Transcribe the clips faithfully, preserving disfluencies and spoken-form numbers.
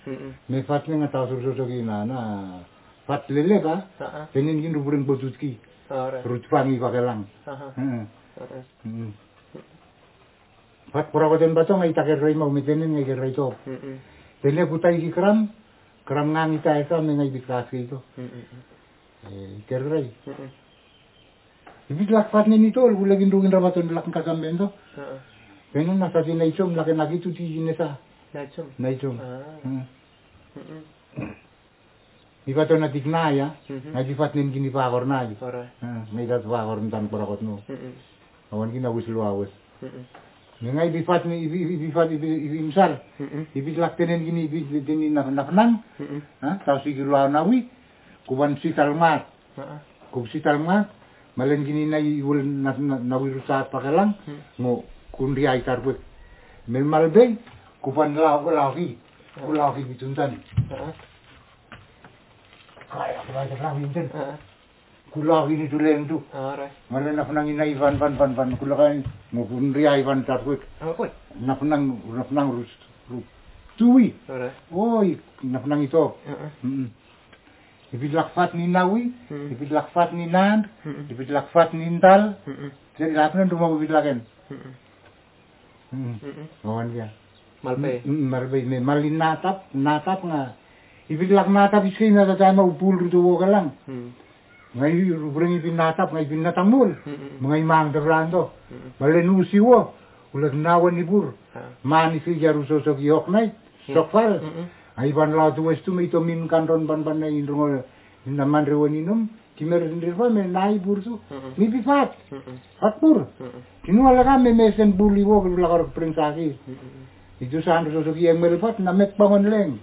Me fat nga tao suso gina na fat lele ka. Tenin gin ruburin botutki. Rut pangi pakelang. Fat purawaten bato nga itaker ray mau mitenin nga ray to. Tele kutai ki kram kram ngang ita eka me ngai bitkasi to. Eh kerray. Ibig lakpat ni nito, ulagin rungin rabaton laking kasamben to. Kaya nasa si Naichom, laki nakito ti Jinesa. Naichom? Naichom. Iba to natiknaya, nagifat nin ginipakor na. May tatpakor ng parakot no. Awan kinawis luawis. Ngay ibifat ni ibifat ibimsar. Ibitlak tenen gini ibitinin nafnang. Tau si giluaw nawi. Kuban si talmat. Kub si talmat. Malen gini na iwul nawirusa pakelang. Ngo kundi ay tarbut. Melmalbe. Kuban lau lagi. Lagi bituntan. Kaya kaya lagi bituntan. Kulagi ni tulen tu. Malen nafnang ina ivan van van van kulakan. Ngo kundi ay van tarbut. Nafnang nafnang rus. Tuwi. Oi nafnang ito. Ibig lakfat ni nawi, ibig lakfat ni nand, ibig lakfat ni intal. Jadi lapan itu mau ibig laken. Kawan dia. Malpe. Malpe me malin natap, natap nga. Ibig lak natap iski na tatay mau pul rito wo kalang. Ngai rubring ibig natap, ngai ibig natamul. Mga imang terando. Malin usi wo. Ulag nawan ibur. Mani si jaruso sok yok nai. Sokfal. Aiban la tu estu me to min kanron ban ban na indro naman rewaninum kimer ndirwa me nai bursu mi bifat atpur kinu ala ka me mesen buli wo la kar prinsaki itu san so so yang melfat na mek bangon leng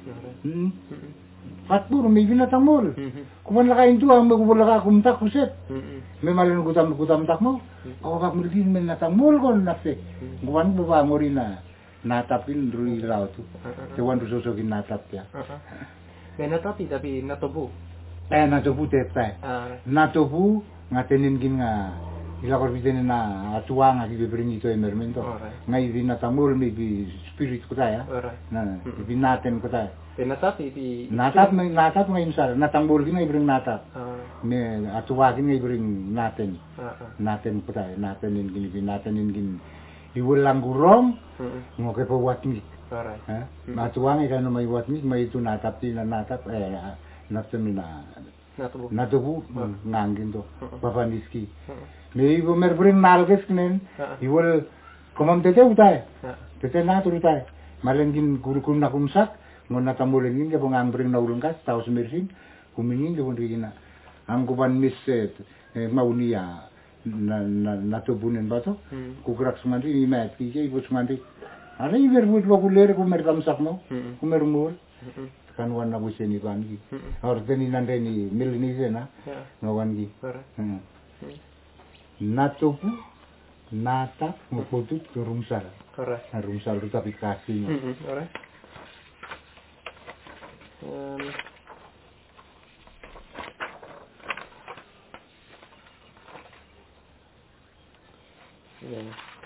atpur mi bina tamol kuman la ka intu ang magubula ka kumtak kuset me malin gutam gutam tak mo ako kak murgin men na tamol kon nafse guwan baba ngorina natapin rui lau tu, tuan tu sosokin natap ya. Me natapi tapi natobu. Eh natobu tepai. Natobu ngatenin gin nga ilakor biten na atuang aki bibring ito emermento. Ngai di natamul mi bi spirit ko tayo. Na bi naten ko tayo. Me natapi di. Natap may natap ngayon sar. Natambul gin ngai bring natap. Me atuagin ngai bring naten. Naten ko tayo. Natenin gin bi natenin gin. Iwulang gurong, ngo ke pewat mi. Ha? Matuang ikan may wat mi, may itu natap ti na natap eh natemi na. Natubu. Natubu ngangin to. Babandiski. Me ibu merbring nalges kenen. Iwul komam tete utai. Tete natur utai. Malengin gurukum na kumsak, ngo natamulengin ke pengambreng na ulungkas tau semirsin, kumingin ke pundrigina. Ang kuban miset maunia. Na na natubunin bato kugrak sumandi ni mat kije ibu sumandi ara iber buat lo kuler ku merkam sakmo ku mermur kan wan na buseni bangi or teni nande ni milni zena ngawan gi natubu nata ngopotu rumsar correct rumsar tu tapi kasih correct um Yeah.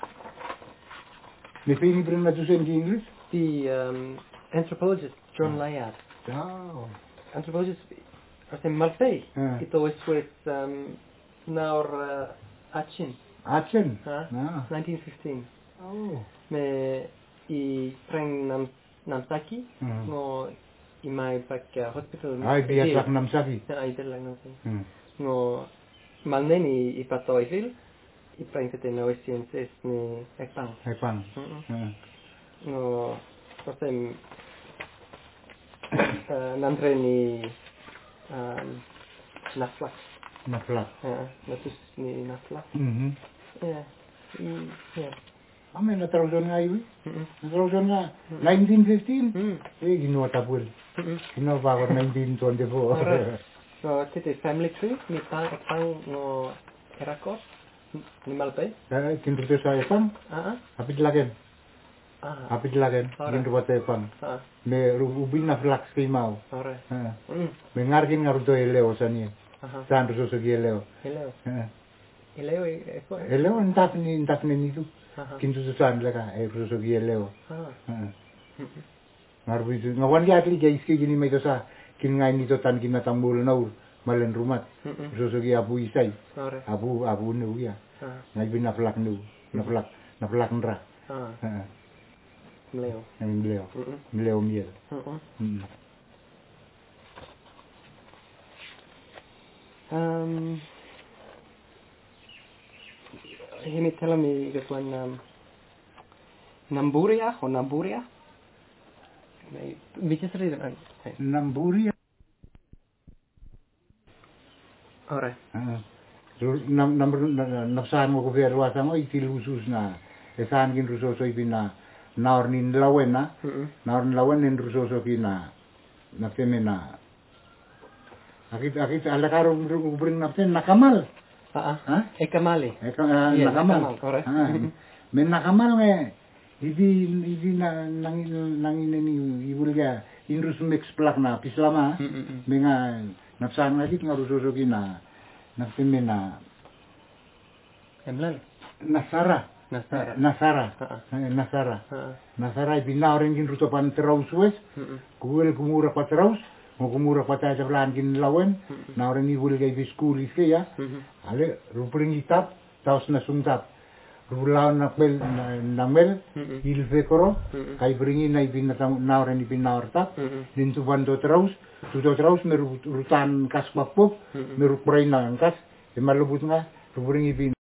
Maybe you bring that to say in English? The um, anthropologist John Layard. Oh. Anthropologist, I say Malpe. Yeah. It always with um, Naur uh, Achin. Achin? Huh? Ah. nineteen fifteen. Oh. Me i preng nam namsaki. Mm. No i mai pak uh, hospital. Ay biasa namsaki. Ay biasa namsaki. No malneni i patoifil. Iprang kete na westienses ni Epang. Epang. No, posem nantre ni naflak. Naflak. Natus ni naflak. Mhm. Yeah. Yeah. Ame na trauzon nga iwi. Na trauzon nga nineteen fifteen. Eh ginawa tapul. Ginawa pa ako nineteen twenty-four. So kete family tree ni pang Epang no Herakos. Ni Malpe? Eh, kinruto sa Epang. Ah, Hapit lagen. ah. Hapit lagen. Kinruto sa Epang. Ah. Me ubin na flak skimao. Ore. Ha. Mm. Me ngarkin ngaruto eleo sa niya. Aha. San ruso sa eleo. Eleo. Ha. Eleo e ko. Eleo entap ni entap ni nitu. Aha. Kintu sa san laka e ruso sa eleo. Ah. Ha. Ngaruh itu ngawan dia atli guys ke gini mai sa kin ngai ni to tan kin na tambul naur malen rumat. So so gi abu isai. Abu abu nu ya. Ngai bin na plak nu. Na plak na plak ndra. Heeh. Meleo. Ngai meleo. Meleo miel. Heeh. Um, Himi tell me that when um, Namburia or Namburia? Which is reason? Namburia. Alright. Nam nam nafsan mo ko ver wasa mo itilusus na. Esan kin ruso so ipina naor nin lawen na. Naor nin lawen nin ruso so kina na femena. Akit akit ala karo ubring nafsen nakamal. Ah ah. Ekamali. Eka nakamal. Correct. Men nakamal nge idi idi na nang nang ini ibulga inrus mix plak na pislama. Menga nafsan ngakit ngaruso kina nafsemena. Emlan. Nasara. Nasara. Nasara. Nasara. Nasara ibina orang kin ruso pan teraus wes. Kuel kumura pa teraus. Mo kumura pa tayo sa plan kin lawen. Na orang ni bulga ibi school iske ya. Ale rupring itap taos na sungtap. Rulaw na pel na mel ilfe koro kay bringi na ibin na na orang ibin na ortap. Nintu bando teraus. Tuto teraus meru rutan kas papop meru pray na angkas. E malubut nga rupring ibin